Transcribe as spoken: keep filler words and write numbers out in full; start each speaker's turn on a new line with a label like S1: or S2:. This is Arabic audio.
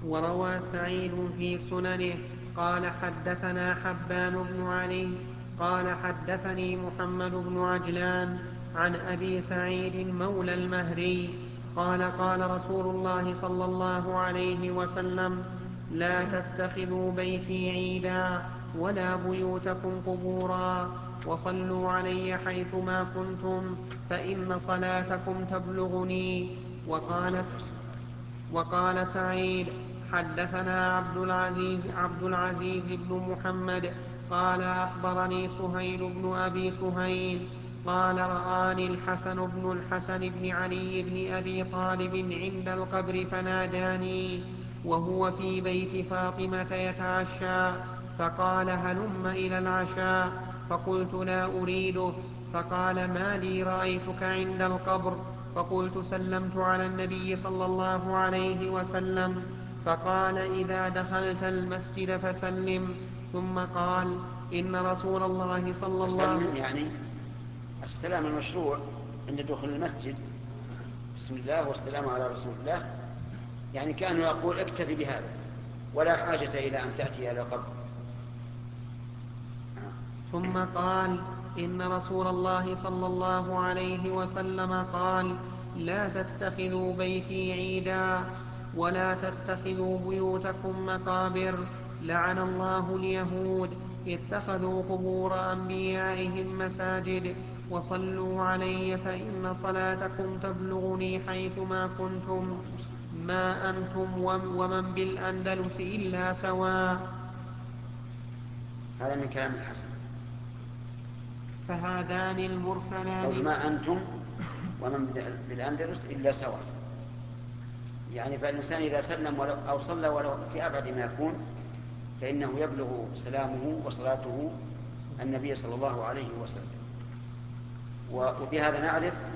S1: وروى سعيد في سننه قال حدثنا حبان بن علي قال حدثني محمد بن عجلان عن أبي سعيد مولى المهري قال قال رسول الله صلى الله عليه وسلم لا تتخذوا بيتي عيدا ولا بيوتكم قبورا وصلوا علي حيثما كنتم فإن صلاتكم تبلغني. وقال, وقال سعيد حدثنا عبد العزيز, عبد العزيز بن محمد قال أخبرني سهيل بن أبي سهيل قال رآني الحسن بن الحسن بن علي بن أبي طالب عند القبر فناداني وهو في بيت فاطمة يتعشى فقال هلم إلى العشاء فقلت لا أريده فقال ما لي رأيتك عند القبر فقلت سلمت على النبي صلى الله عليه وسلم فقال إذا دخلت المسجد فسلم ثم قال إن رسول الله صلى الله عليه
S2: وسلم يعني السلام المشروع عند دخول المسجد بسم الله والسلام على رسول الله، يعني كأنه يقول اكتفي بهذا ولا حاجة إلى أن تأتي إلى القبر.
S1: ثم قال إن رسول الله صلى الله عليه وسلم قال لا تتخذوا بيتي عيدا ولا تتخذوا بيوتكم مقابر لعن الله اليهود اتخذوا قبور أنبيائهم مساجد وصلوا علي فإن صلاتكم تبلغني حيثما كنتم ما أنتم ومن بالأندلس إلا سواء.
S2: هذا من كلام الحسن.
S1: فهذان المرسلان
S2: ما أنتم ومن بالأندلس إلا سواء، يعني فالإنسان إذا سلم أو صلى ولو في أبعد ما يكون فإنه يبلغ سلامه وصلاته النبي صلى الله عليه وسلم. وبهذا نعرف